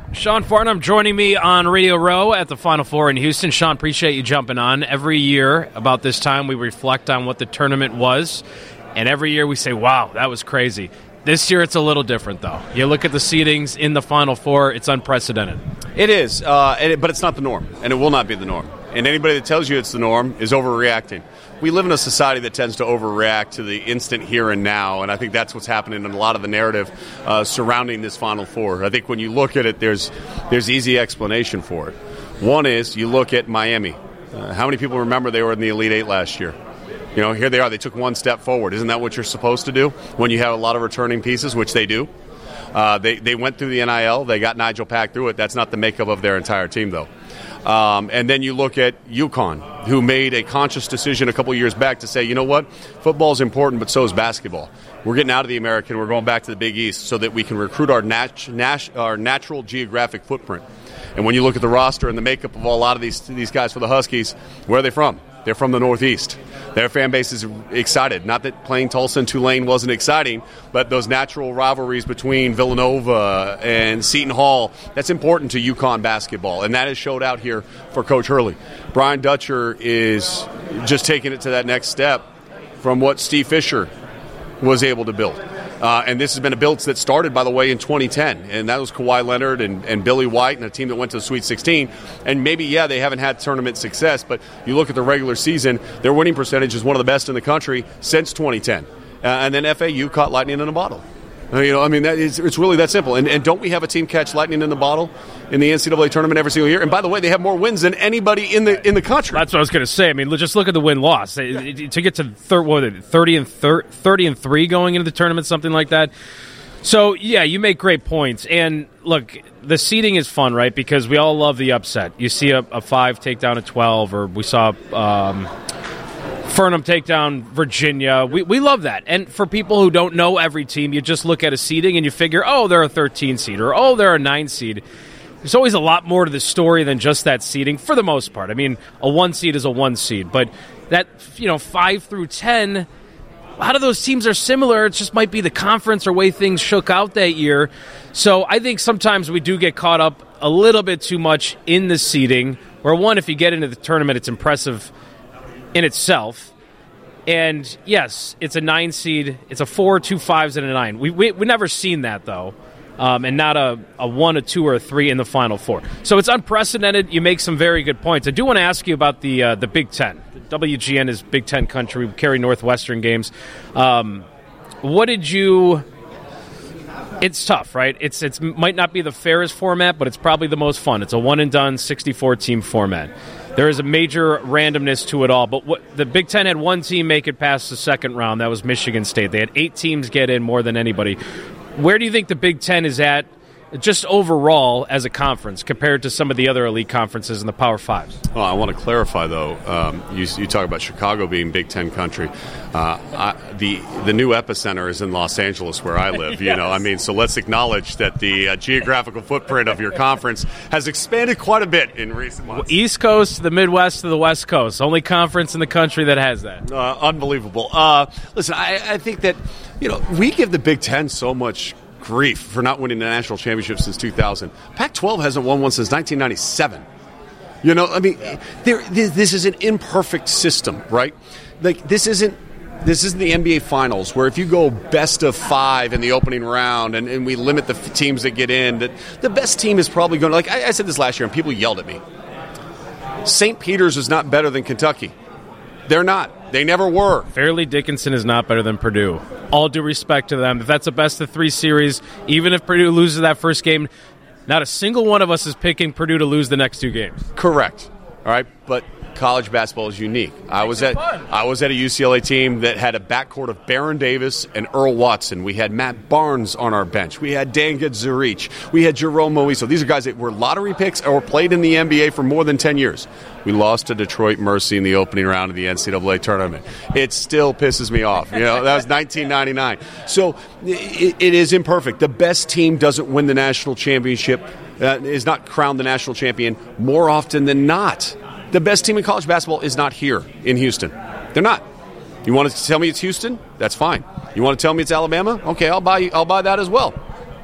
Sean Farnham joining me on Radio Row at the Final Four in Houston. Sean, appreciate you jumping on. Every year about this time we reflect on what the tournament was, and every year we say, wow, that was crazy. This year it's a little different, though. You look at the seedings in the Final Four, it's unprecedented. It is, but it's not the norm, and it will not be the norm. And anybody that tells you it's the norm is overreacting. We live in a society that tends to overreact to the instant here and now, and I think that's what's happening in a lot of the narrative surrounding this Final Four. I think when you look at it, there's easy explanation for it. One is you look at Miami. How many people remember they were in the Elite Eight last year? You know, here they are. They took one step forward. Isn't that what you're supposed to do when you have a lot of returning pieces, which they do? They went through the NIL. They got Nigel Pack through it. That's not the makeup of their entire team, though. And then you look at UConn, who made a conscious decision a couple years back to say, you know what, football is important, but so is basketball. We're getting out of the American. We're going back to the Big East so that we can recruit our natural geographic footprint. And when you look at the roster and the makeup of a lot of these guys for the Huskies, where are they from? They're from the Northeast. Their fan base is excited. Not that playing Tulsa and Tulane wasn't exciting, but those natural rivalries between Villanova and Seton Hall, that's important to UConn basketball, and that has showed out here for Coach Hurley. Brian Dutcher is just taking it to that next step from what Steve Fisher was able to build. And this has been a build that started, by the way, in 2010. And that was Kawhi Leonard and Billy White and a team that went to the Sweet 16. And maybe, they haven't had tournament success, but you look at the regular season, their winning percentage is one of the best in the country since 2010. And then FAU caught lightning in a bottle. It's really that simple. And don't we have a team catch lightning in the bottle in the NCAA tournament every single year? And by the way, they have more wins than anybody in the country. That's what I was going to say. I mean, just look at the win-loss. To get to 30 and 3 going into the tournament, something like that. So, you make great points. And, look, the seeding is fun, right? Because we all love the upset. You see a 5 take down a 12, or we saw Furnham take down Virginia. We love that. And for people who don't know every team, you just look at a seeding and you figure, they're a 13 seed or, they're a 9 seed. There's always a lot more to the story than just that seeding for the most part. I mean, a 1 seed is a 1 seed. But that, 5 through 10, a lot of those teams are similar. It just might be the conference or way things shook out that year. So I think sometimes we do get caught up a little bit too much in the seeding. Where, one, if you get into the tournament, it's impressive in itself. And yes, it's a 9 seed. It's a 4, 2 5s, and a 9. We've never seen that, though, and not a 1, a 2, or a 3 in the Final Four. So it's unprecedented. You make some very good points. I do want to ask you about the Big Ten. The WGN is Big Ten country. We carry Northwestern games. What did you... It's tough, right? It's might not be the fairest format, but it's probably the most fun. It's a one-and-done 64-team format. There is a major randomness to it all, but the Big Ten had one team make it past the second round. That was Michigan State. They had 8 teams get in, more than anybody. Where do you think the Big Ten is at just overall as a conference compared to some of the other elite conferences in the Power Fives? Well, I want to clarify, though. You talk about Chicago being Big Ten country. The new epicenter is in Los Angeles, where I live. Yes. So let's acknowledge that the geographical footprint of your conference has expanded quite a bit in recent months. East Coast to the Midwest to the West Coast. Only conference in the country that has that. Unbelievable. Listen, I think that we give the Big Ten so much grief for not winning the national championship since 2000. Pac-12 hasn't won one since 1997. This is an imperfect system, right? Like, this isn't the NBA Finals, where if you go best of 5 in the opening round and we limit the teams that get in, that the best team is probably going to, like I said this last year, and people yelled at me. St. Peter's is not better than Kentucky. They're not. They never were. Fairleigh Dickinson is not better than Purdue. All due respect to them. If that's a best-of-3 series, even if Purdue loses that first game, not a single one of us is picking Purdue to lose the next 2 games. Correct. All right, but college basketball is unique. I was at a UCLA team that had a backcourt of Baron Davis and Earl Watson. We had Matt Barnes on our bench. We had Dan Gadzuric. We had Jerome Moiso. These are guys that were lottery picks or played in the NBA for more than 10 years. We lost to Detroit Mercy in the opening round of the NCAA tournament. It still pisses me off. That was 1999. So it is imperfect. The best team doesn't win the national championship, is not crowned the national champion more often than not. The best team in college basketball is not here in Houston. They're not. You want to tell me it's Houston? That's fine. You want to tell me it's Alabama? Okay, I'll buy that as well.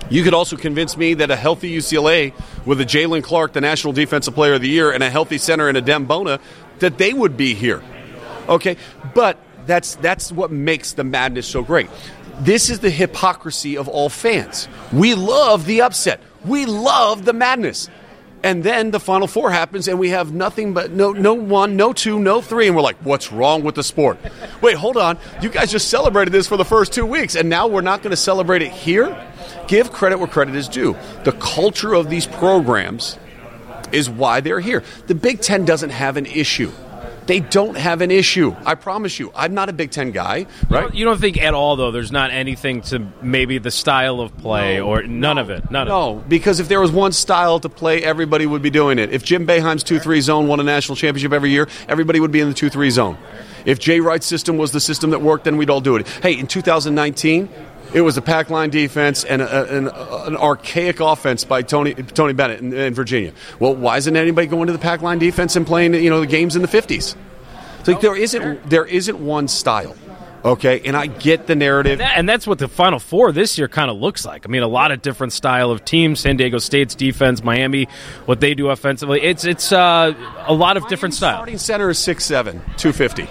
You could also convince me that a healthy UCLA with a Jalen Clark, the National Defensive Player of the Year, and a healthy center and a Dem Bona, that they would be here. Okay, but that's what makes the madness so great. This is the hypocrisy of all fans. We love the upset. We love the madness. And then the Final Four happens, and we have nothing but no 1, no 2, no 3, and we're like, what's wrong with the sport? Wait, hold on. You guys just celebrated this for the first 2 weeks, and now we're not going to celebrate it here? Give credit where credit is due. The culture of these programs is why they're here. The Big Ten doesn't have an issue. They don't have an issue. I promise you. I'm not a Big Ten guy, right? You don't think at all, though, there's not anything to maybe the style of play or none of it? No, because if there was one style to play, everybody would be doing it. If Jim Boeheim's 2-3 zone won a national championship every year, everybody would be in the 2-3 zone. If Jay Wright's system was the system that worked, then we'd all do it. Hey, in 2019, it was a pack line defense and an archaic offense by Tony Bennett in Virginia. Well, why isn't anybody going to the pack line defense and playing the games in the 50s? It's like there isn't one style. Okay, and I get the narrative. And that's what the Final Four this year kind of looks like. I mean, a lot of different style of teams. San Diego State's defense, Miami, what they do offensively. It's a lot of different styles. Starting center is 6'7", 250.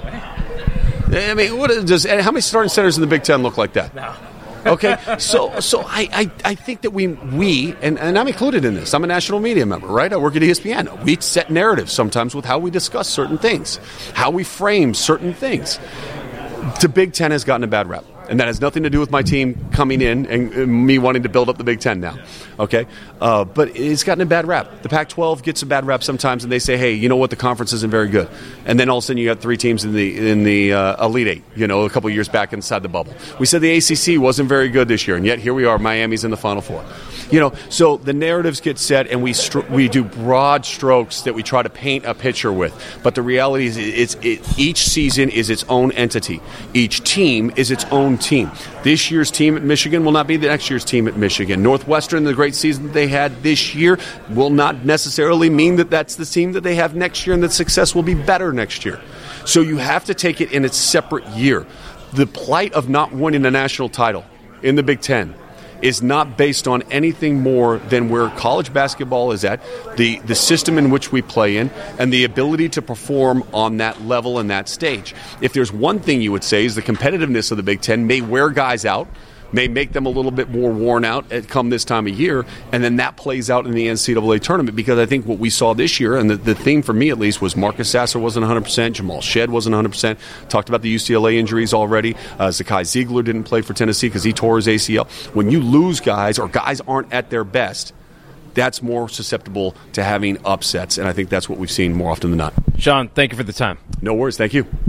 I mean, how many starting centers in the Big Ten look like that? No. Okay, so I think that we and I'm included in this. I'm a national media member, right? I work at ESPN. We set narratives sometimes with how we discuss certain things, how we frame certain things. The Big Ten has gotten a bad rap, and that has nothing to do with my team coming in and me wanting to build up the Big Ten now. Okay, but it's gotten a bad rap. The Pac-12 gets a bad rap sometimes, and they say, "Hey, you know what? The conference isn't very good." And then all of a sudden, you got 3 teams in the Elite Eight. A couple of years back inside the bubble. We said the ACC wasn't very good this year, and yet here we are. Miami's in the Final Four. So the narratives get set, and we do broad strokes that we try to paint a picture with. But the reality is, each season is its own entity. Each team is its own team. This year's team at Michigan will not be the next year's team at Michigan. Northwestern, the great season that they had this year, will not necessarily mean that that's the team that they have next year, and that success will be better next year. So you have to take it in its separate year. The plight of not winning a national title in the Big Ten is not based on anything more than where college basketball is at, the system in which we play in, and the ability to perform on that level and that stage. If there's one thing you would say is the competitiveness of the Big Ten may wear guys out, may make them a little bit more worn out come this time of year, and then that plays out in the NCAA tournament, because I think what we saw this year, and the theme for me at least, was Marcus Sasser wasn't 100%, Jamal Shedd wasn't 100%, talked about the UCLA injuries already, Zakai Ziegler didn't play for Tennessee because he tore his ACL. When you lose guys, or guys aren't at their best, that's more susceptible to having upsets, and I think that's what we've seen more often than not. Sean, thank you for the time. No worries, thank you.